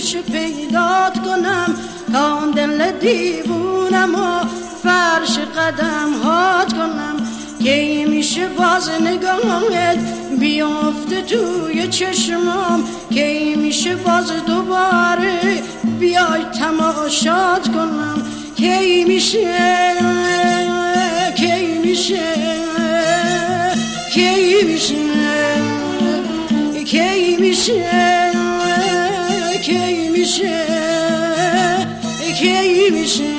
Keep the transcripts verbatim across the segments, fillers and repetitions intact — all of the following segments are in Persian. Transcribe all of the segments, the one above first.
میشه پیدات کنم تا دل دیوونم و فرش قدم هات کنم کی میشه باز نگاهت بیافته توی چشمام کی میشه باز دوباره بیای تماشات کنم کی میشه کی میشه کی میشه کی میشه کی میشه کی میشه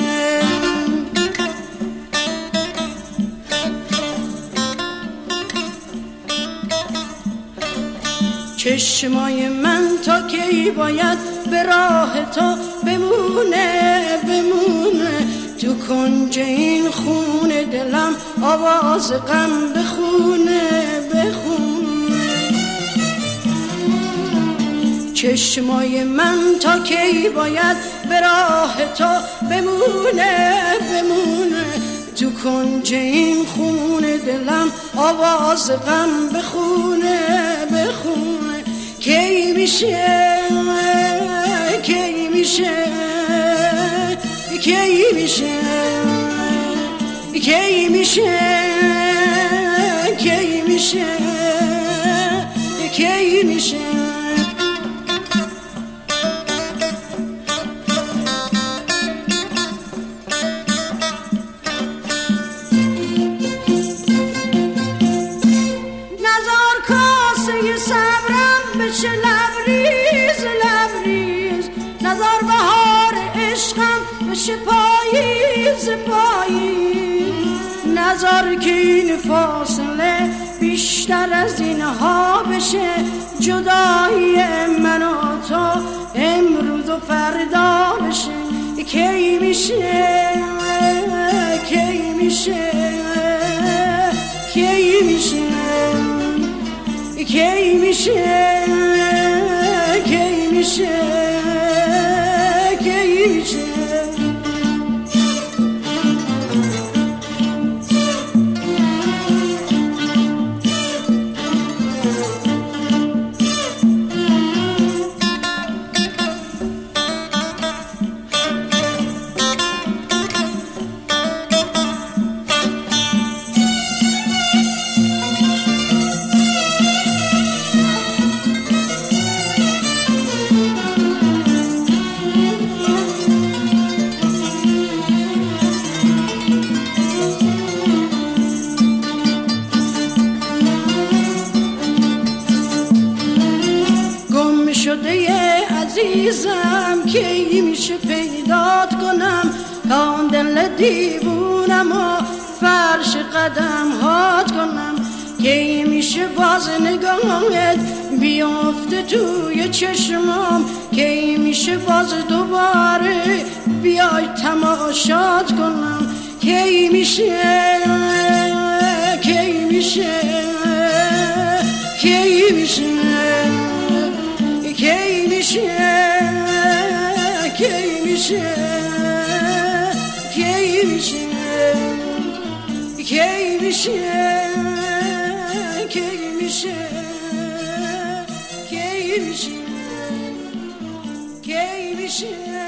چشمای من تا کی باید به راه تو بمونه بمونه تو کنج این خونه دلم آواز غم بخونه بخونه چشمای من تا کی باید به راه تو بمونه بمونه تو کنج این خونه دلم آواز غم بخونه بخونه کی میشه کی میشه کی میشه کی میشه کی میشه کی میشه بشه لبریز لبریز نظر بهار عشقم بشه پاییز پاییز نظر که این فاصله بیشتر از اینها بشه جدایی من و تو امروز و فردا بشه کی میشه کی میشه کی میشه کی میشه کی میشه کی میشه شده عزیزم کی میشه پیدات کنم تا دل دیوونم و فرش قدم هات کنم کی میشه باز نگاهت بیافته توی چشمام کی میشه باز دوباره بیای تماشات کنم کی میشه کی میشه کی میشه کی میشه کی میشه کی میشه کی میشه کی میشه کی میشه کی میشه